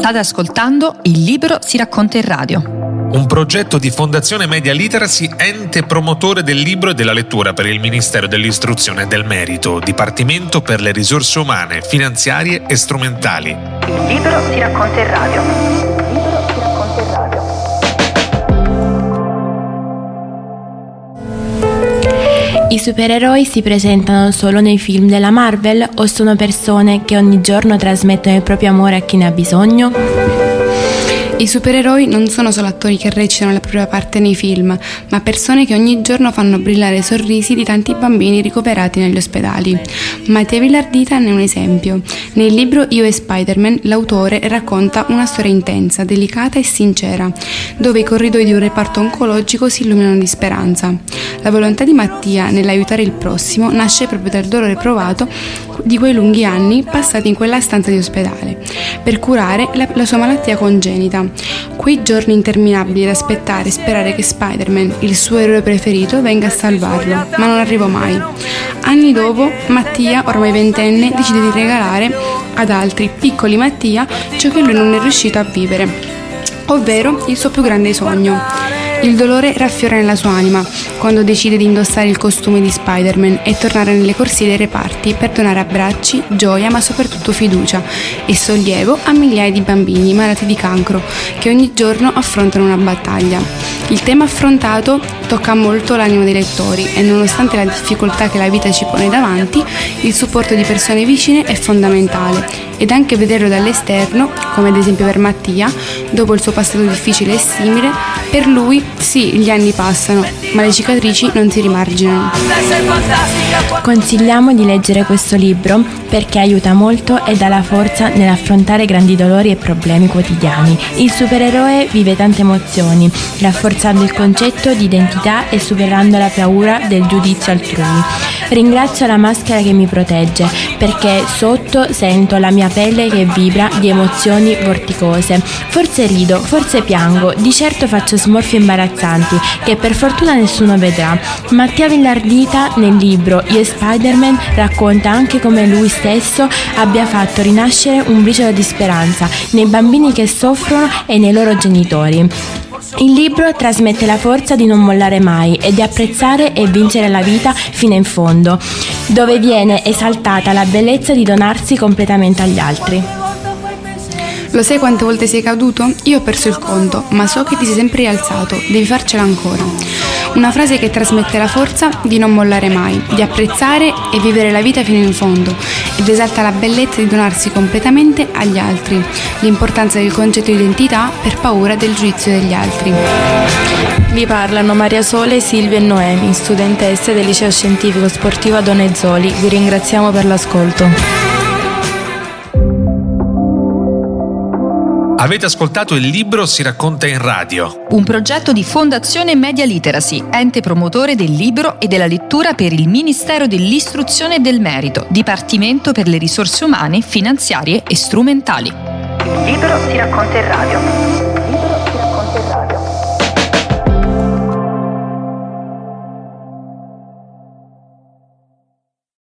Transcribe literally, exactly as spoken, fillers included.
State ascoltando Il Libro si racconta in radio. Un progetto di Fondazione Media Literacy, ente promotore del libro e della lettura per il Ministero dell'Istruzione e del Merito, Dipartimento per le risorse umane, finanziarie e strumentali. Il Libro si racconta in radio. Il Libro si racconta in radio. I supereroi si presentano solo nei film della Marvel o sono persone che ogni giorno trasmettono il proprio amore a chi ne ha bisogno? I supereroi non sono solo attori che recitano la propria parte nei film, ma persone che ogni giorno fanno brillare i sorrisi di tanti bambini ricoverati negli ospedali. Mattia Villardita ne è un esempio. Nel libro Io e Spider-Man l'autore racconta una storia intensa, delicata e sincera, dove i corridoi di un reparto oncologico si illuminano di speranza. La volontà di Mattia nell'aiutare il prossimo nasce proprio dal dolore provato di quei lunghi anni passati in quella stanza di ospedale, per curare la, la sua malattia congenita. Quei giorni interminabili ad aspettare e sperare che Spider-Man, il suo eroe preferito, venga a salvarlo, ma non arrivò mai. Anni dopo, Mattia, ormai ventenne, decide di regalare ad altri, piccoli Mattia, ciò che lui non è riuscito a vivere, ovvero il suo più grande sogno. Il dolore raffiora nella sua anima quando decide di indossare il costume di Spider-Man e tornare nelle corsie dei reparti per donare abbracci, gioia, ma soprattutto fiducia e sollievo a migliaia di bambini malati di cancro che ogni giorno affrontano una battaglia. Il tema affrontato tocca molto l'animo dei lettori e nonostante la difficoltà che la vita ci pone davanti, il supporto di persone vicine è fondamentale ed anche vederlo dall'esterno, come ad esempio per Mattia, dopo il suo passato difficile e simile, per lui sì, gli anni passano, ma le cicatrici non si rimarginano. Consigliamo di leggere questo libro perché aiuta molto e dà la forza nell'affrontare grandi dolori e problemi quotidiani. Il supereroe vive tante emozioni, rafforzando il concetto di identità e superando la paura del giudizio altrui. Ringrazio la maschera che mi protegge, perché sotto sento la mia pelle che vibra di emozioni vorticose. Forse rido, forse piango, di certo faccio smorfie imbarazzanti che per fortuna nessuno vedrà. Mattia Villardita nel libro Io e Spider-Man racconta anche come lui stesso abbia fatto rinascere un briciolo di speranza nei bambini che soffrono e nei loro genitori. Il libro trasmette la forza di non mollare mai e di apprezzare e vincere la vita fino in fondo, dove viene esaltata la bellezza di donarsi completamente agli altri. Lo sai quante volte sei caduto? Io ho perso il conto, ma so che ti sei sempre rialzato, devi farcela ancora. Una frase che trasmette la forza di non mollare mai, di apprezzare e vivere la vita fino in fondo ed esalta la bellezza di donarsi completamente agli altri, l'importanza del concetto di identità per paura del giudizio degli altri. Vi parlano Maria Sole, Silvia e Noemi, studentesse del Liceo Scientifico Sportivo Adonezzoli. Vi ringraziamo per l'ascolto. Avete ascoltato Il Libro si racconta in radio. Un progetto di Fondazione Media Literacy, ente promotore del libro e della lettura per il Ministero dell'Istruzione e del Merito, Dipartimento per le risorse umane, finanziarie e strumentali. Il Libro si racconta in radio.